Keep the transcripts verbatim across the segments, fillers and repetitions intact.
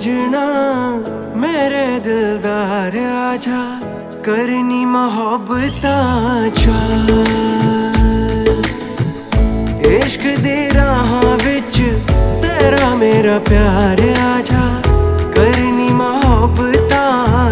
सजना मेरे दिलदार आजा करनी मोहब्बतां चाल इश्क दी राहां विच तेरा मेरा प्यार आजा करनी मोहब्बतां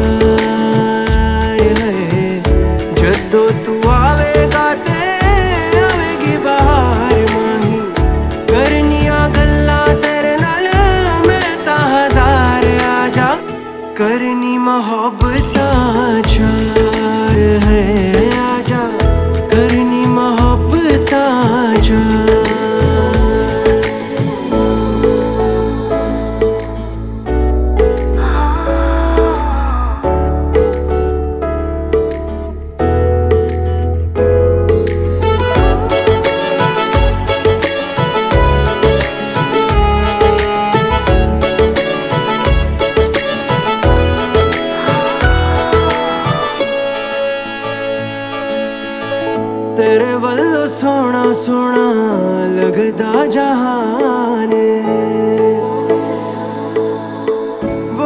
चाल जदों तू आवेगा ते आवेगी बाहर माही करनिया गल्लां तेरे नाल मैं तां हजार आजा करनी मोहब्बतां चार है आजा करनी मोहब्बतां चार तेरे वल्लों सोना सोना लगदा जहान वो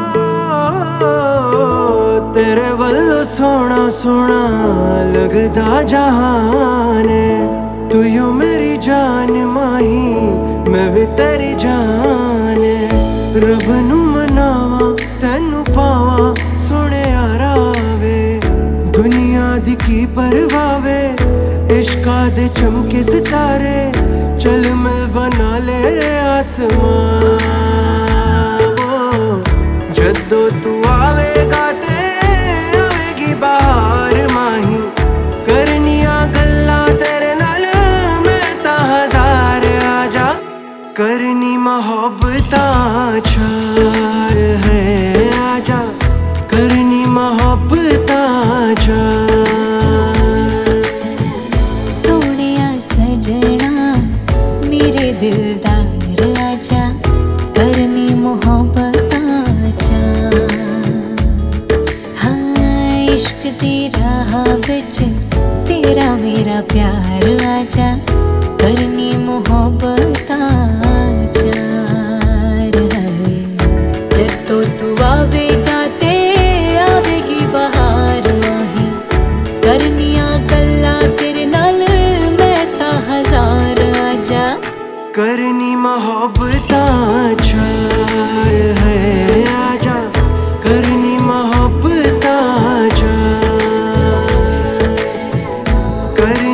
तेरे वल्लों सोना सोना लगदा जहान तू यू मेरी जान माही मैं भी तेरी जान रब नू मनावा तेनू पावा सोने यारा वे दुनिया दी की परवावे इश्का दे चमके सितारे चल मिल बना ले आसमां जदों तू आवेगा ते आवेगी बाहर माही करनिया गल्लां तेरे नाल मैं तां हजार आजा करनी मोहब्बतां चार है आजा करनी मोहब्बतां चार दिलदार आजा करनी मोहब्बतां चार हाँ इश्क दी राह विच तेरा मेरा प्यार आजा करनी मोहब्बतां चार जदों तू आवेगा ते आवेगी बाहर माही करनिया गल्लां तेरे नाल मैं तां हजार आजा करनी मोहब्बतां चार है आजा करनी मोहब्बतां चार कर